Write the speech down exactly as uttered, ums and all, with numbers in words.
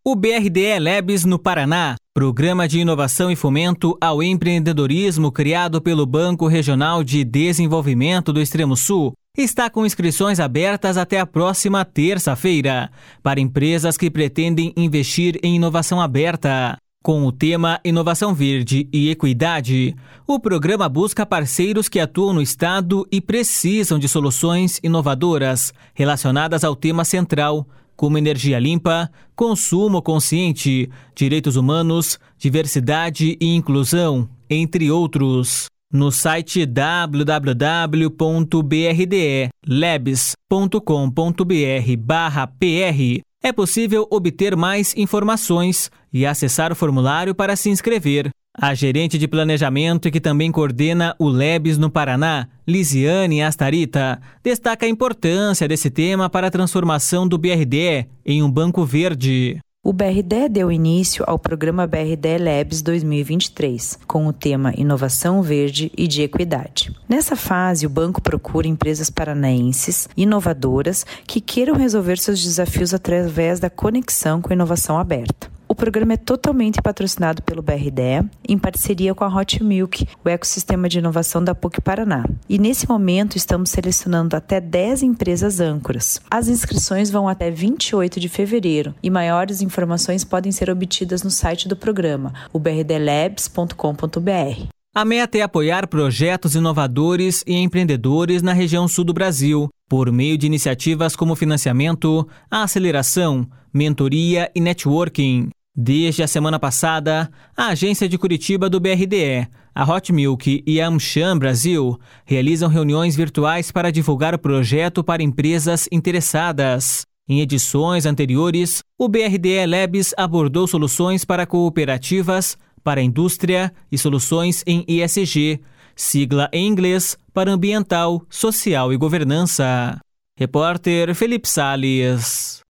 O B R D E Labs no Paraná, programa de inovação e fomento ao empreendedorismo criado pelo Banco Regional de Desenvolvimento do Extremo Sul, está com inscrições abertas até a próxima terça-feira, para empresas que pretendem investir em inovação aberta. Com o tema Inovação Verde e Equidade, o programa busca parceiros que atuam no Estado e precisam de soluções inovadoras relacionadas ao tema central, como energia limpa, consumo consciente, direitos humanos, diversidade e inclusão, entre outros. No site w w w ponto b r d e labs ponto com ponto b r barra p r é possível obter mais informações e acessar o formulário para se inscrever. A gerente de planejamento e que também coordena o Labs no Paraná, Lisiane Astarita, destaca a importância desse tema para a transformação do B R D E em um banco verde. O B R D E deu início ao programa B R D E Labs dois mil e vinte e três, com o tema Inovação Verde e de Equidade. Nessa fase, o banco procura empresas paranaenses inovadoras que queiram resolver seus desafios através da conexão com a inovação aberta. O programa é totalmente patrocinado pelo B R D E, em parceria com a Hot Milk, o ecossistema de inovação da P U C Paraná. E nesse momento estamos selecionando até dez empresas âncoras. As inscrições vão até vinte e oito de fevereiro e maiores informações podem ser obtidas no site do programa, o b r d labs ponto com ponto b r. A meta é apoiar projetos inovadores e empreendedores na região sul do Brasil, por meio de iniciativas como financiamento, aceleração, mentoria e networking. Desde a semana passada, a agência de Curitiba do B R D E, a Hot Milk e a AmCham Brasil realizam reuniões virtuais para divulgar o projeto para empresas interessadas. Em edições anteriores, o B R D E Labs abordou soluções para cooperativas, para a indústria e soluções em E S G, sigla em inglês para ambiental, social e governança. Repórter Felipe Salles.